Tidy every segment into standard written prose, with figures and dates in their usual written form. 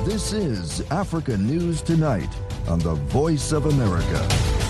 This is Africa News Tonight on the Voice of America.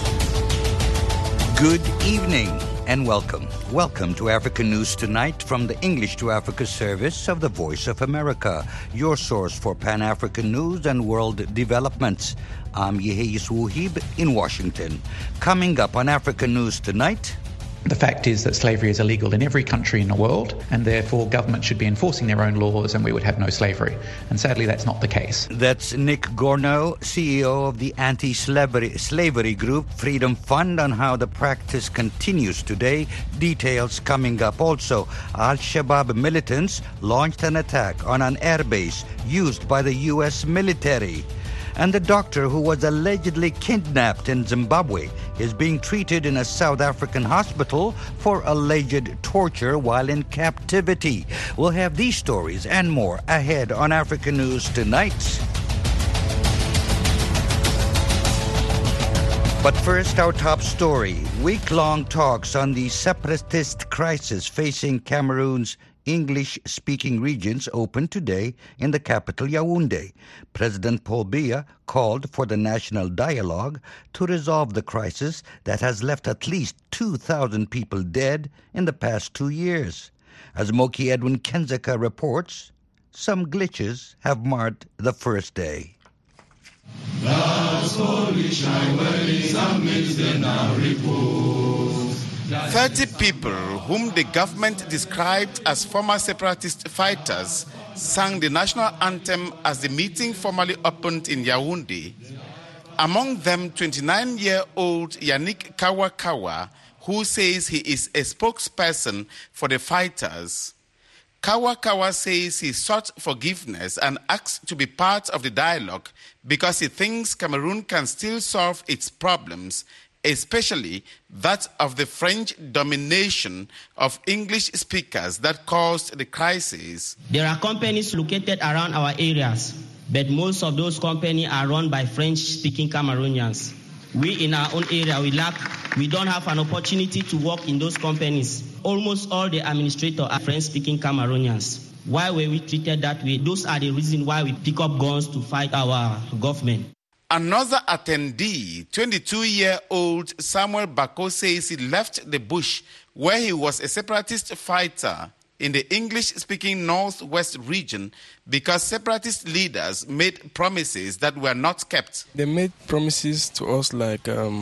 Good evening and welcome. Welcome to Africa News Tonight from the English to Africa service of the Voice of America, your source for Pan-African news and world developments. I'm Yeheyes Wuhib in Washington. Coming up on Africa News Tonight... The fact is that slavery is illegal in every country in the world, and therefore governments should be enforcing their own laws and we would have no slavery. And sadly, that's not the case. That's Nick Gorno, CEO of the anti-slavery group Freedom Fund, on how the practice continues today. Details coming up also. Al-Shabaab militants launched an attack on an airbase used by the U.S. military. And the doctor who was allegedly kidnapped in Zimbabwe is being treated in a South African hospital for alleged torture while in captivity. We'll have these stories and more ahead on Africa News Tonight. But first, our top story. Week-long talks on the separatist crisis facing Cameroon's English-speaking regions opened today in the capital Yaoundé. President Paul Biya called for the national dialogue to resolve the crisis that has left at least 2,000 people dead in the past 2 years. As Moki Edwin Kenzeka reports, some glitches have marred the first day. 30 people whom the government described as former separatist fighters sang the national anthem as the meeting formally opened in Yaoundé. Among them, 29-year-old Yannick Kawa, who says he is a spokesperson for the fighters. Kawa says he sought forgiveness and asked to be part of the dialogue because he thinks Cameroon can still solve its problems, especially that of the French domination of English speakers that caused the crisis. There are companies located around our areas, but most of those companies are run by French-speaking Cameroonians. We in our own area, we don't have an opportunity to work in those companies. Almost all the administrators are French-speaking Cameroonians. Why were we treated that way? Those are the reasons why we pick up guns to fight our government. Another attendee, 22-year-old Samuel Bako, says he left the bush where he was a separatist fighter in the English-speaking Northwest region because separatist leaders made promises that were not kept. They made promises to us like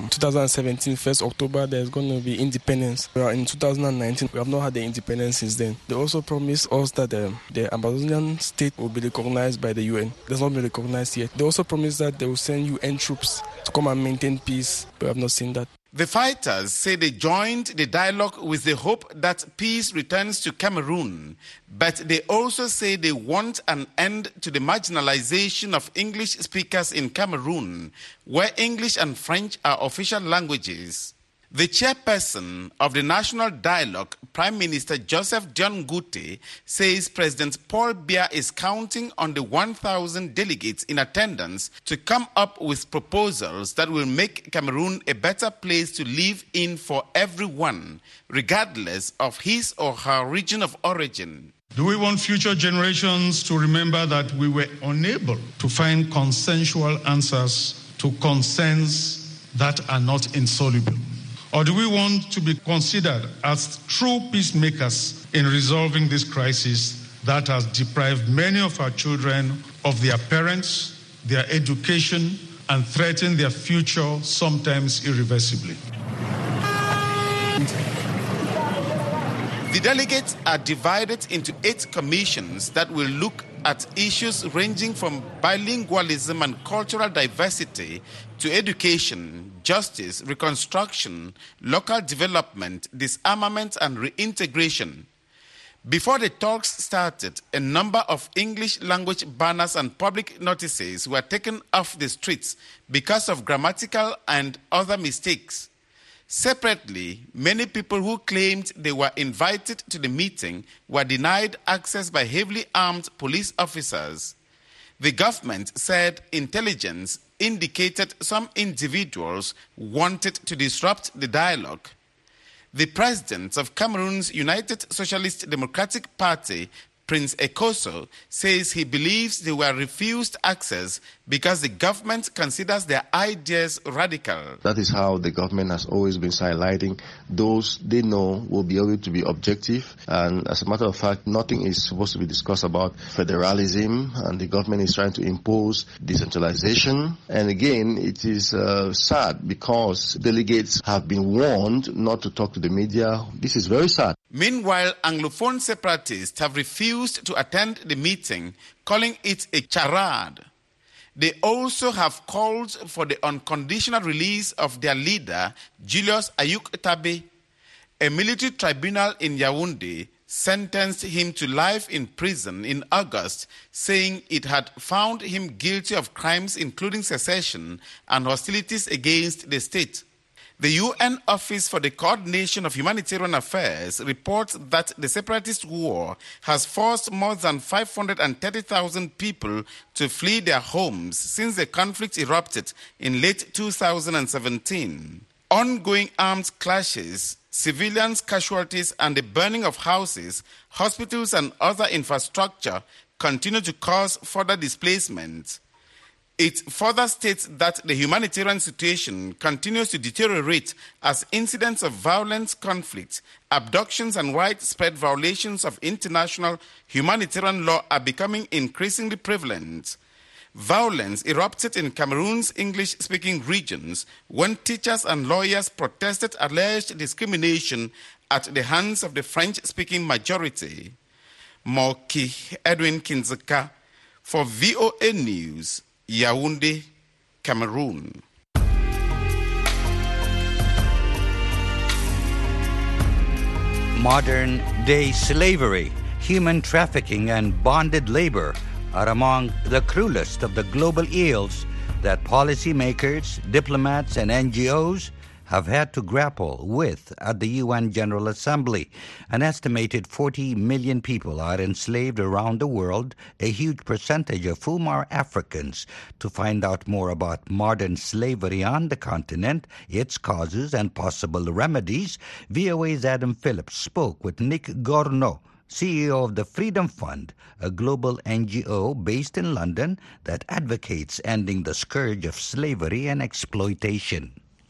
2017, 1st October, there's going to be independence. We are in 2019, we have not had the independence since then. They also promised us that the Amazonian state will be recognized by the UN. It has not been recognized yet. They also promised that they will send UN troops to come and maintain peace, but we have not seen that. The fighters say they joined the dialogue with the hope that peace returns to Cameroon, but they also say they want an end to the marginalization of English speakers in Cameroon, where English and French are official languages. The chairperson of the National Dialogue, Prime Minister Joseph John Ngute, says President Paul Biya is counting on the 1,000 delegates in attendance to come up with proposals that will make Cameroon a better place to live in for everyone, regardless of his or her region of origin. Do we want future generations to remember that we were unable to find consensual answers to concerns that are not insoluble? Or do we want to be considered as true peacemakers in resolving this crisis that has deprived many of our children of their parents, their education, and threatened their future, sometimes irreversibly? The delegates are divided into 8 commissions that will look at issues ranging from bilingualism and cultural diversity to education, justice, reconstruction, local development, disarmament, and reintegration. Before the talks started, a number of English language banners and public notices were taken off the streets because of grammatical and other mistakes. Separately, many people who claimed they were invited to the meeting were denied access by heavily armed police officers. The government said intelligence indicated some individuals wanted to disrupt the dialogue. The president of Cameroon's United Socialist Democratic Party, Prince Ekoso says he believes they were refused access because the government considers their ideas radical. That is how the government has always been sidelining those they know will be able to be objective. And as a matter of fact, nothing is supposed to be discussed about federalism, and the government is trying to impose decentralization. And again, it is sad because delegates have been warned not to talk to the media. This is very sad. Meanwhile, Anglophone separatists have refused to attend the meeting, calling it a charade. They also have called for the unconditional release of their leader, Julius Ayuk Tabe. A military tribunal in Yaoundé sentenced him to life in prison in August, saying it had found him guilty of crimes including secession and hostilities against the state. The UN Office for the Coordination of Humanitarian Affairs reports that the separatist war has forced more than 530,000 people to flee their homes since the conflict erupted in late 2017. Ongoing armed clashes, civilians' casualties, and the burning of houses, hospitals, and other infrastructure continue to cause further displacement. It further states that the humanitarian situation continues to deteriorate as incidents of violent conflict, abductions, and widespread violations of international humanitarian law are becoming increasingly prevalent. Violence erupted in Cameroon's English-speaking regions when teachers and lawyers protested alleged discrimination at the hands of the French-speaking majority. Moki Edwin Kinzeka for VOA News, Yaoundé, Cameroon. Modern-day slavery, human trafficking, and bonded labor are among the cruelest of the global ills that policymakers, diplomats, and NGOs have had to grapple with at the UN General Assembly. An estimated 40 million people are enslaved around the world, a huge percentage of whom are Africans. To find out more about modern slavery on the continent, its causes, and possible remedies, VOA's Adam Phillips spoke with Nick Gournaud, CEO of the Freedom Fund, a global NGO based in London that advocates ending the scourge of slavery and exploitation.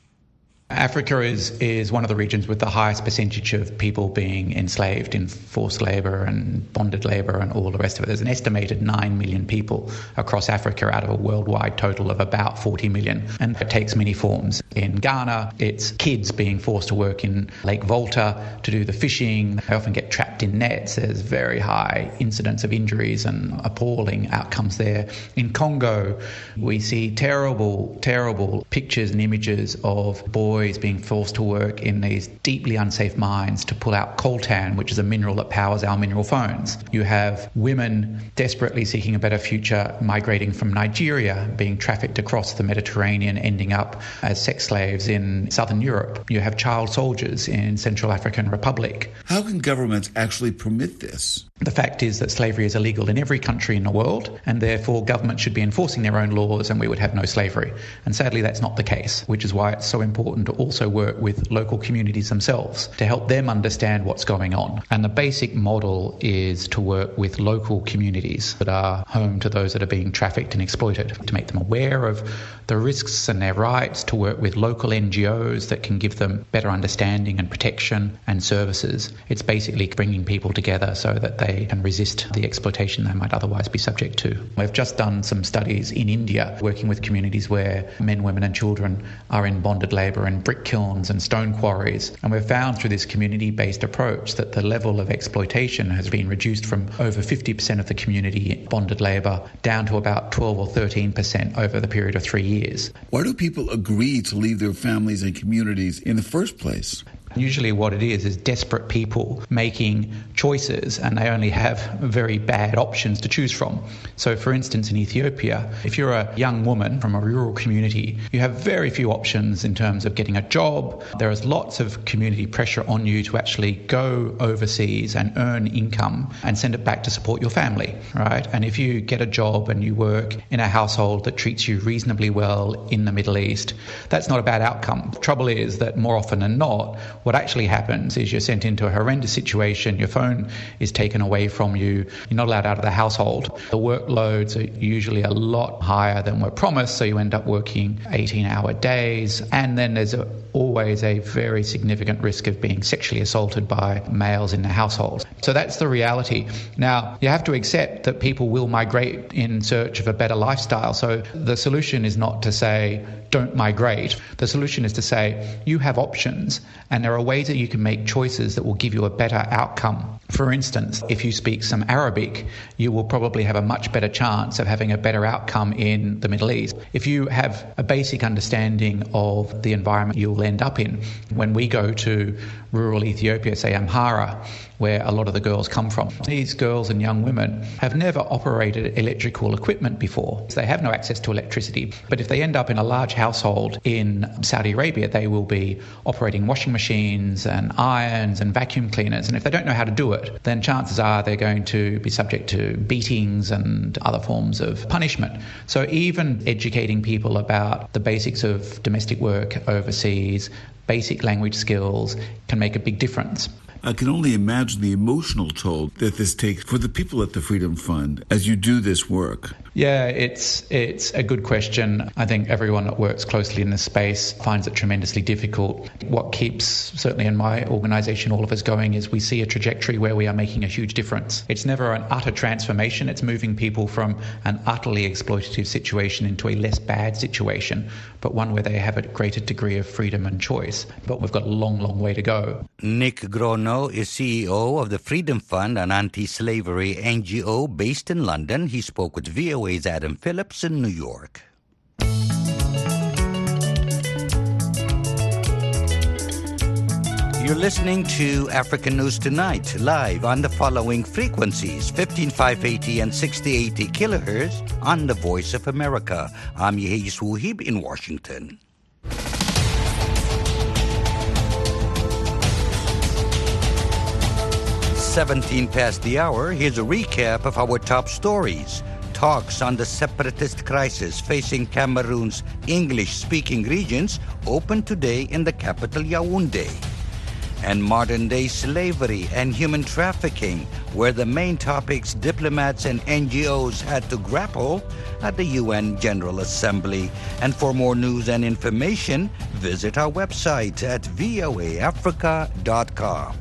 Africa is one of the regions with the highest percentage of people being enslaved in forced labour and bonded labour and all the rest of it. There's an estimated 9 million people across Africa out of a worldwide total of about 40 million. And it takes many forms. In Ghana, it's kids being forced to work in Lake Volta to do the fishing. They often get trapped in nets. There's very high incidence of injuries and appalling outcomes there. In Congo, we see terrible, terrible pictures and images of boys being forced to work in these deeply unsafe mines to pull out coltan, which is a mineral that powers our mineral phones. You have women desperately seeking a better future, migrating from Nigeria, being trafficked across the Mediterranean, ending up as sex slaves in southern Europe. You have child soldiers in Central African Republic. How can governments actually permit this? The fact is that slavery is illegal in every country in the world, and therefore governments should be enforcing their own laws and we would have no slavery. And sadly, that's not the case, which is why it's so important to also work with local communities themselves to help them understand what's going on. And the basic model is to work with local communities that are home to those that are being trafficked and exploited, to make them aware of the risks and their rights, to work with local NGOs that can give them better understanding and protection and services. It's basically bringing people together so that they can resist the exploitation they might otherwise be subject to. We've just done some studies in India working with communities where men, women and children are in bonded labour and brick kilns and stone quarries. And we've found through this community-based approach that the level of exploitation has been reduced from over 50% of the community in bonded labour down to about 12 or 13% over the period of 3 years. Why do people agree to leave their families and communities in the first place? Usually what it is desperate people making choices, and they only have very bad options to choose from. So for instance, in Ethiopia, if you're a young woman from a rural community, you have very few options in terms of getting a job. There is lots of community pressure on you to actually go overseas and earn income and send it back to support your family, right? And if you get a job and you work in a household that treats you reasonably well in the Middle East, that's not a bad outcome. The trouble is that more often than not, What actually happens is you're sent into a horrendous situation, your phone is taken away from you, you're not allowed out of the household. The workloads are usually a lot higher than were promised, so you end up working 18-hour days, and then there's always a very significant risk of being sexually assaulted by males in the household. So that's the reality. Now, you have to accept that people will migrate in search of a better lifestyle. So the solution is not to say, don't migrate. The solution is to say, you have options, and there are ways that you can make choices that will give you a better outcome. For instance, if you speak some Arabic, you will probably have a much better chance of having a better outcome in the Middle East. If you have a basic understanding of the environment you'll end up in, when we go to rural Ethiopia, say Amhara, where a lot of the girls come from, these girls and young women have never operated electrical equipment before. So they have no access to electricity. But if they end up in a large household in Saudi Arabia, they will be operating washing machines and irons and vacuum cleaners. And if they don't know how to do it, then chances are they're going to be subject to beatings and other forms of punishment. So even educating people about the basics of domestic work overseas, basic language skills, can make a big difference. I can only imagine the emotional toll that this takes for the people at the Freedom Fund as you do this work. Yeah, it's a good question. I think everyone that works closely in this space finds it tremendously difficult. What keeps, certainly in my organisation, all of us going is we see a trajectory where we are making a huge difference. It's never an utter transformation. It's moving people from an utterly exploitative situation into a less bad situation, but one where they have a greater degree of freedom and choice. But we've got a long, long way to go. Nick Grono is CEO of the Freedom Fund, an anti-slavery NGO based in London. He spoke with VOA's Adam Phillips in New York. You're listening to African News Tonight, live on the following frequencies: 15580 and 6080 kilohertz on the Voice of America. I'm Yehis Wuhib in Washington. 17 past the hour, here's a recap of our top stories. Talks on the separatist crisis facing Cameroon's English-speaking regions open today in the capital Yaoundé. And modern-day slavery and human trafficking were the main topics diplomats and NGOs had to grapple at the UN General Assembly. And for more news and information, visit our website at voaafrica.com.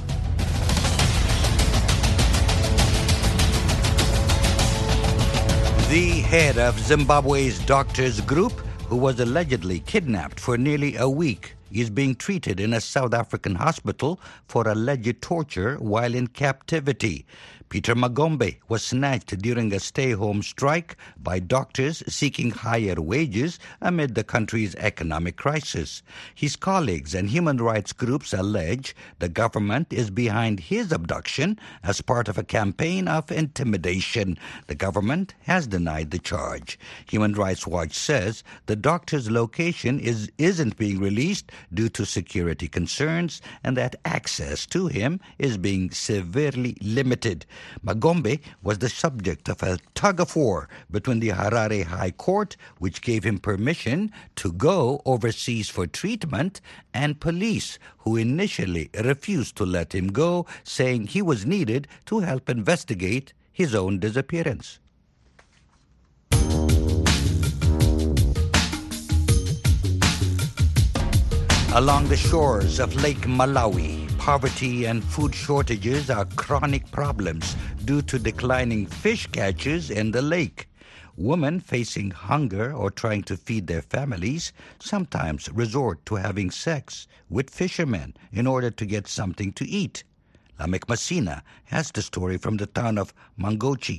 The head of Zimbabwe's Doctors Group, who was allegedly kidnapped for nearly a week, is being treated in a South African hospital for alleged torture while in captivity. Peter Magombe was snatched during a stay-home strike by doctors seeking higher wages amid the country's economic crisis. His colleagues and human rights groups allege the government is behind his abduction as part of a campaign of intimidation. The government has denied the charge. Human Rights Watch says the doctor's location isn't being released due to security concerns and that access to him is being severely limited. Magombe was the subject of a tug-of-war between the Harare High Court, which gave him permission to go overseas for treatment, and police, who initially refused to let him go, saying he was needed to help investigate his own disappearance. Along the shores of Lake Malawi, poverty and food shortages are chronic problems due to declining fish catches in the lake. Women facing hunger or trying to feed their families sometimes resort to having sex with fishermen in order to get something to eat. Lamek Masina has the story from the town of Mangochi.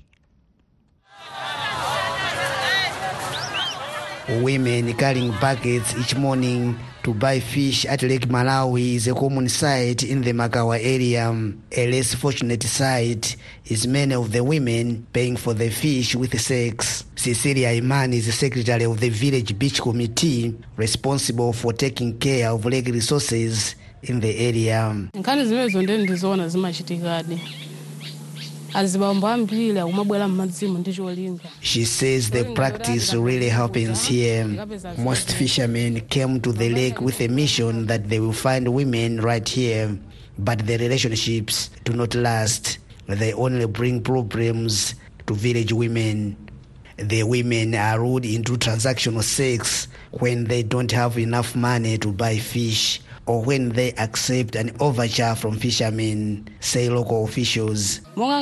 Women carrying buckets each morning to buy fish at Lake Malawi is a common sight in the Makawa area. A less fortunate sight is many of the women paying for the fish with sex. Cecilia Iman is the secretary of the village beach committee responsible for taking care of lake resources in the area. She says the practice really happens here. Most fishermen came to the lake with a mission that they will find women right here, but the relationships do not last. They only bring problems to village women. The women are lured into transactional sex when they don't have enough money to buy fish, or when they accept an overture from fishermen, say local officials.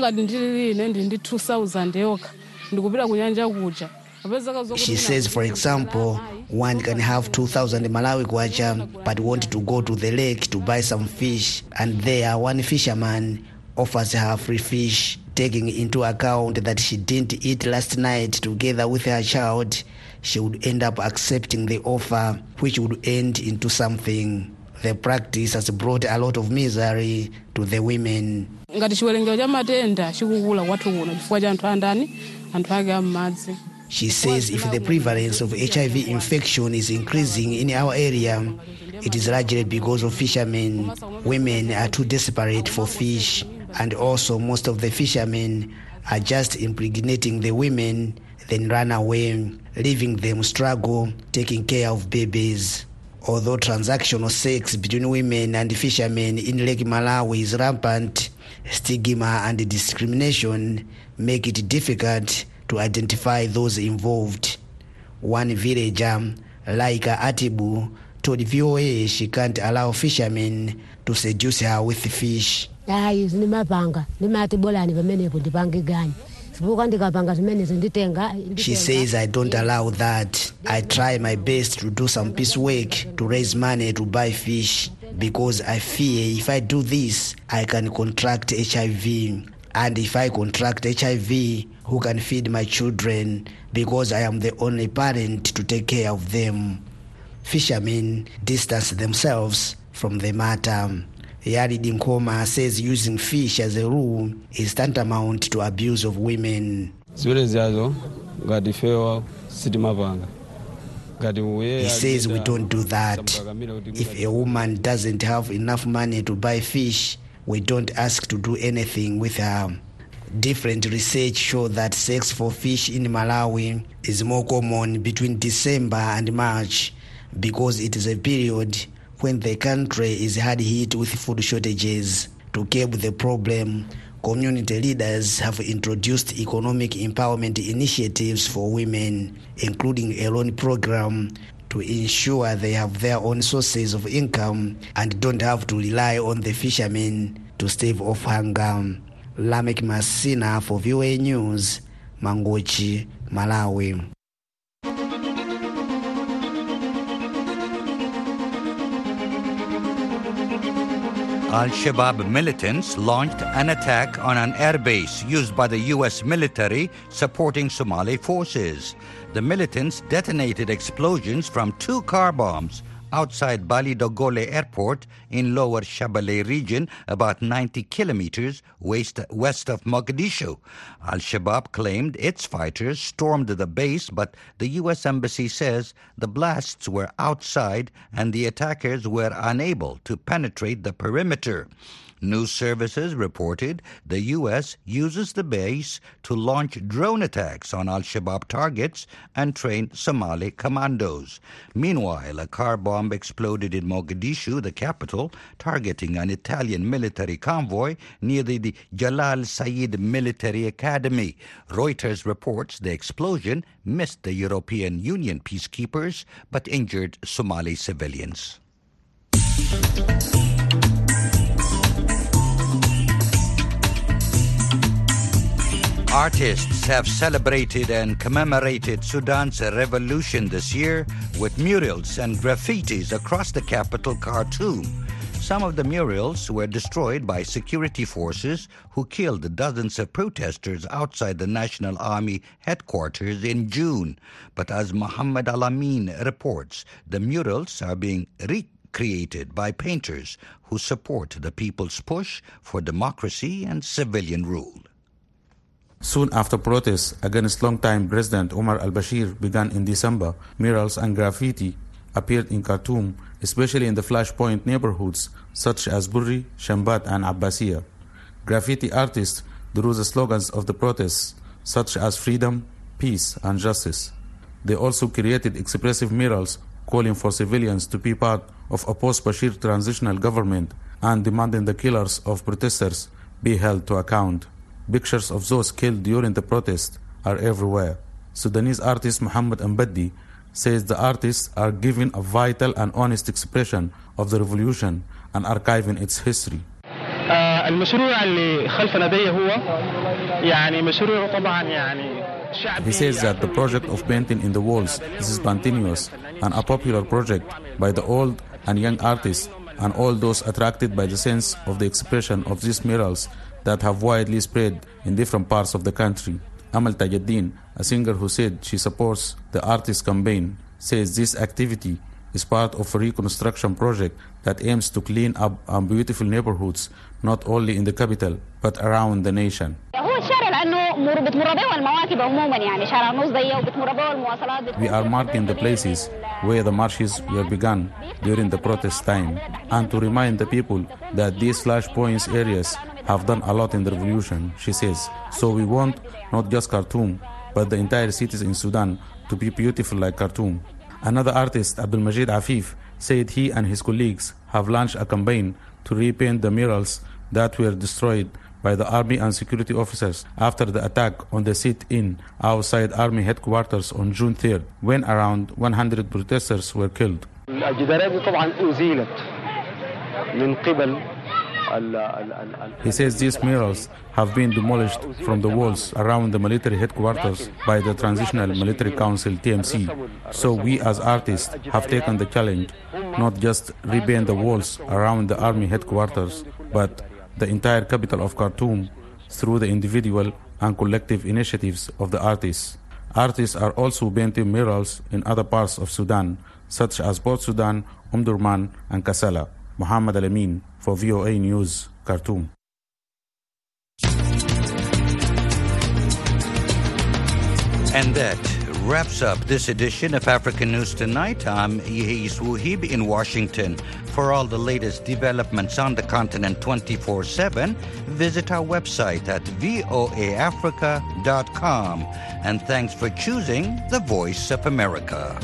She says, for example, one can have 2,000 Malawi kwacha but want to go to the lake to buy some fish, and there one fisherman offers her free fish, taking into account that she didn't eat last night together with her child. She would end up accepting the offer, which would end into something. The practice has brought a lot of misery to the women. She says if the prevalence of HIV infection is increasing in our area, it is largely because of fishermen. Women are too desperate for fish, and also most of the fishermen are just impregnating the women, then run away, leaving them struggle taking care of babies. Although transactional sex between women and fishermen in Lake Malawi is rampant, stigma and discrimination make it difficult to identify those involved. One villager, Laika Atibu, told VOA she can't allow fishermen to seduce her with fish. She says, I don't allow that. I try my best to do some piecework to raise money to buy fish, because I fear if I do this, I can contract HIV. And if I contract HIV, who can feed my children, because I am the only parent to take care of them. Fishermen distance themselves from the matter. Yari Dinkoma says using fish as a rule is tantamount to abuse of women. He says we don't do that. If a woman doesn't have enough money to buy fish, we don't ask to do anything with her. Different research show that sex for fish in Malawi is more common between December and March, because it is a period when the country is hard hit with food shortages. To curb the problem, community leaders have introduced economic empowerment initiatives for women, including a loan program to ensure they have their own sources of income and don't have to rely on the fishermen to stave off hunger. Lamek Masina for VOA News, Mangochi, Malawi. Al-Shabaab militants launched an attack on an airbase used by the U.S. military supporting Somali forces. The militants detonated explosions from 2 car bombs outside Bali Dogole Airport in Lower Shabelle region, about 90 kilometers west of Mogadishu. Al-Shabaab claimed its fighters stormed the base, but the U.S. Embassy says the blasts were outside and the attackers were unable to penetrate the perimeter. News services reported the U.S. uses the base to launch drone attacks on Al-Shabaab targets and train Somali commandos. Meanwhile, a car bomb exploded in Mogadishu, the capital, targeting an Italian military convoy near the Jalal Sayed Military Academy. Reuters reports the explosion missed the European Union peacekeepers but injured Somali civilians. Artists have celebrated and commemorated Sudan's revolution this year with murals and graffitis across the capital, Khartoum. Some of the murals were destroyed by security forces who killed dozens of protesters outside the National Army headquarters in June. But as Muhammad Al-Amin reports, the murals are being recreated by painters who support the people's push for democracy and civilian rule. Soon after protests against longtime President Omar al-Bashir began in December, murals and graffiti appeared in Khartoum, especially in the flashpoint neighborhoods such as Burri, Shambat and Abbasiyah. Graffiti artists through the slogans of the protests, such as freedom, peace, and justice. They also created expressive murals calling for civilians to be part of a post-Bashir transitional government and demanding the killers of protesters be held to account. Pictures of those killed during the protest are everywhere. Sudanese artist Muhammad Mbaddi says the artists are giving a vital and honest expression of the revolution and archiving its history. He says that the project of painting in the walls is spontaneous and a popular project by the old and young artists and all those attracted by the sense of the expression of these murals that have widely spread in different parts of the country. Amal Tajuddin, a singer who said she supports the artist campaign, says this activity is part of a reconstruction project that aims to clean up our beautiful neighborhoods, not only in the capital, but around the nation. We are marking the places where the marches were begun during the protest time, and to remind the people that these flashpoints areas have done a lot in the revolution, she says. So we want not just Khartoum, but the entire cities in Sudan to be beautiful like Khartoum. Another artist, Abdul Majid Afif, said he and his colleagues have launched a campaign to repaint the murals that were destroyed by the army and security officers after the attack on the sit-in outside army headquarters on June 3rd, when around 100 protesters were killed. He says these murals have been demolished from the walls around the military headquarters by the Transitional Military Council, TMC. So we as artists have taken the challenge, not just repaint the walls around the army headquarters, but the entire capital of Khartoum through the individual and collective initiatives of the artists. Artists are also painting murals in other parts of Sudan, such as Port Sudan, Omdurman, and Kassala. Muhammad Al-Amin for VOA News, Khartoum. And that wraps up this edition of African News Tonight. I'm Yehis Wuhib in Washington. For all the latest developments on the continent 24/7, visit our website at voaafrica.com. And thanks for choosing the Voice of America.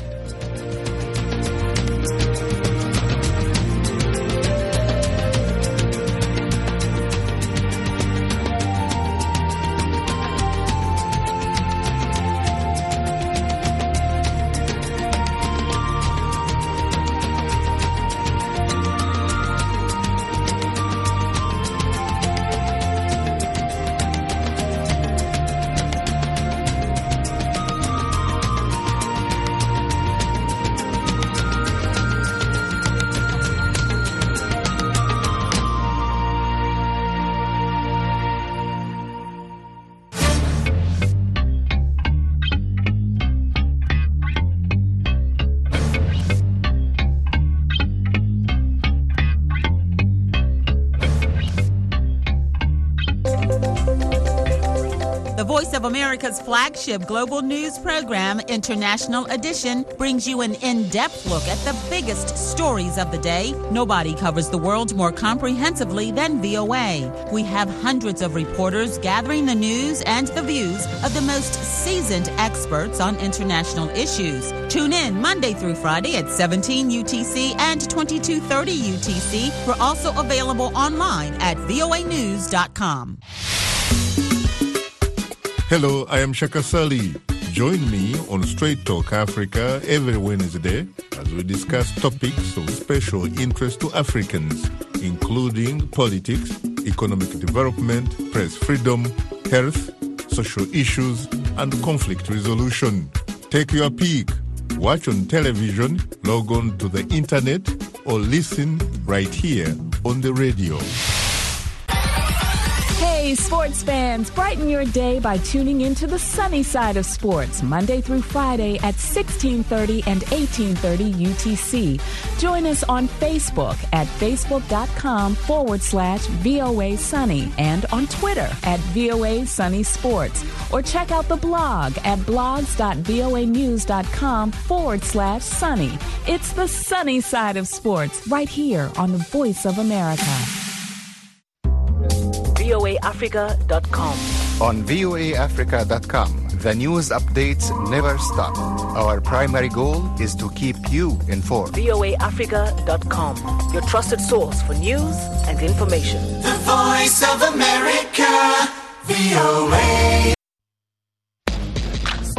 Voice of America's flagship global news program, International Edition, brings you an in-depth look at the biggest stories of the day. Nobody covers the world more comprehensively than VOA. We have hundreds of reporters gathering the news and the views of the most seasoned experts on international issues. Tune in Monday through Friday at 17 UTC and 2230 UTC. We're also available online at voanews.com. Hello, I am Shaka Sali. Join me on Straight Talk Africa every Wednesday as we discuss topics of special interest to Africans, including politics, economic development, press freedom, health, social issues, and conflict resolution. Take your pick. Watch on television, log on to the internet, or listen right here on the radio. Hey, sports fans, brighten your day by tuning into the sunny side of sports, Monday through Friday at 1630 and 1830 UTC. Join us on Facebook at facebook.com/VOA Sunny and on Twitter at VOA Sunny Sports. Or check out the blog at blogs.voanews.com/sunny. It's the sunny side of sports right here on the Voice of America. VOA voaafrica.com. On voaafrica.com, the news updates never stop. Our primary goal is to keep you informed. voaafrica.com, your trusted source for news and information. The Voice of America, VOA.